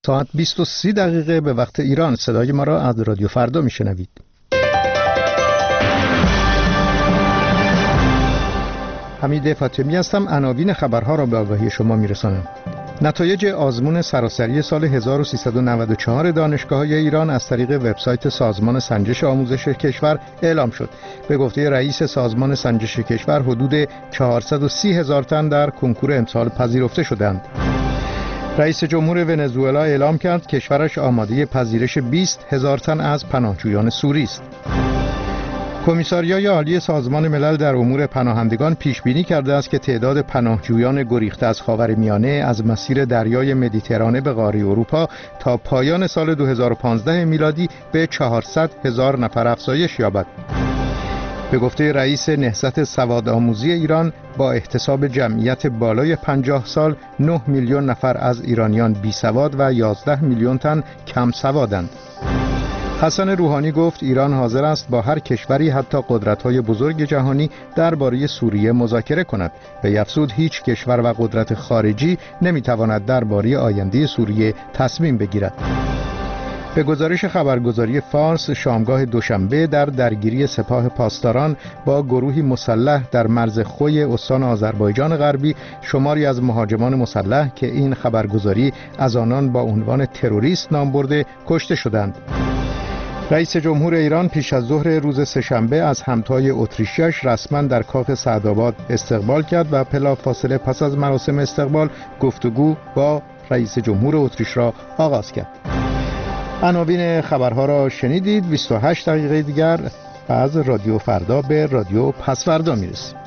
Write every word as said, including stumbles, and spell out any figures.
ساعت بیست و سی دقیقه به وقت ایران. صدای ما را از رادیو فردا میشنوید. حمید فاطمی هستم. عناوین خبرها را به آگاهی شما میرسانم. نتایج آزمون سراسری سال هزار و سیصد و نود و چهار دانشگاه‌های ایران از طریق وبسایت سازمان سنجش آموزش کشور اعلام شد. به گفته رئیس سازمان سنجش کشور حدود چهارصد و سی هزار تن در کنکور امسال پذیرفته شدند. رئیس جمهور ونزوئلا اعلام کرد کشورش آماده پذیرش بیست هزار تن از پناهجویان سوری است. کمیساریای عالی سازمان ملل در امور پناهندگان پیش بینی کرده است که تعداد پناهجویان گریخته از خاورمیانه از مسیر دریای مدیترانه به قاره اروپا تا پایان سال دو هزار و پانزده میلادی به چهارصد هزار نفر افزایش یابد. به گفته رئیس نهضت سوادآموزی ایران با احتساب جمعیت بالای پنجاه سال نه میلیون نفر از ایرانیان بی سواد و یازده میلیون تن کم سوادند. حسن روحانی گفت ایران حاضر است با هر کشوری حتی قدرت‌های بزرگ جهانی درباره سوریه مذاکره کند. به افزود هیچ کشور و قدرت خارجی نمی‌تواند درباره آینده سوریه تصمیم بگیرد. به گزارش خبرگزاری فارس، شامگاه دوشنبه در درگیری سپاه پاسداران با گروهی مسلح در مرز خوی استان آذربایجان غربی شماری از مهاجمان مسلح که این خبرگزاری از آنان با عنوان تروریست نام برده کشته شدند. رئیس جمهور ایران پیش از ظهر روز سه‌شنبه از همتای اتریشیش رسما در کاخ سعدآباد استقبال کرد و بلافاصله پس از مراسم استقبال گفتگو با رئیس جمهور اتریش را آغاز کرد. عناوین خبرها را شنیدید. بیست و هشت دقیقه دیگر از رادیو فردا به رادیو پسفردا میرسیم.